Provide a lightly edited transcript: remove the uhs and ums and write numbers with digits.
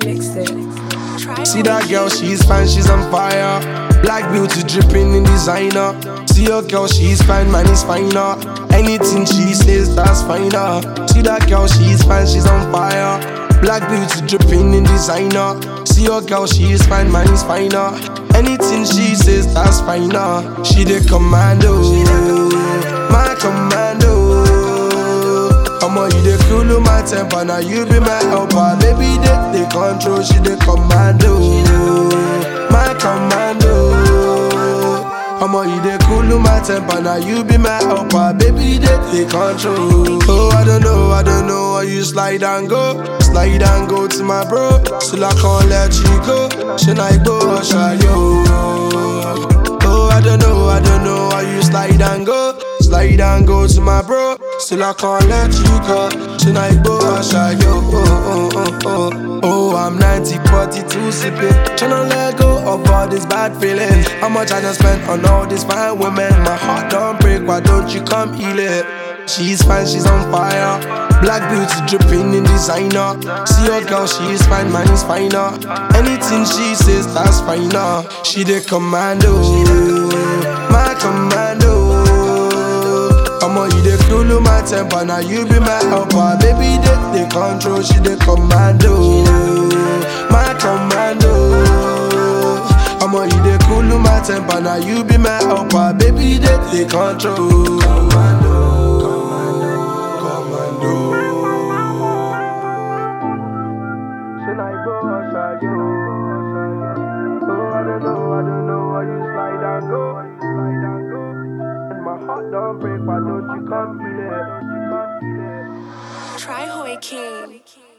mixed it. See that girl, she's fine, she's on fire. Black beauty dripping in designer. See your girl, she's fine, man, is finer. Anything she says, that's finer. See that girl, she's fine, she's on fire. Black beauty dripping in designer. See your girl, she's fine, man, is finer. Anything she says, that's finer. She the commando, my commando. Omo, you the cool my temper, now you be my helper. Baby, they control, she the commando, my commando. Omo, you the cool my temper, now you be my helper. Baby, they control. Oh, I don't know how you slide and go to my bro. Still I can't let you go. Should I go or shall you? Oh, I don't know how you slide and go to my bro. Still I can't let you go. Tonight, boy, I shall yo. Oh, I'm 90-42 sipping. Tryna let go of all these bad feelings. How much I done spent on all these fine women. My heart don't break, why don't you come heal it? She's fine, she's on fire. Black beauty dripping in designer. See your girl, she's fine, man, is finer. Anything she says, that's finer. She the commando, my commando. Omo, you the cool my temper, now you be my helper. Baby, they control, she the commando, my commando. Omo, you the cool my temper, now you be my helper. Baby, they control. Should I go or shall you? Oh, I don't know why you slide and go. My heart don't break, why don't you come feel it? Try Hoy King.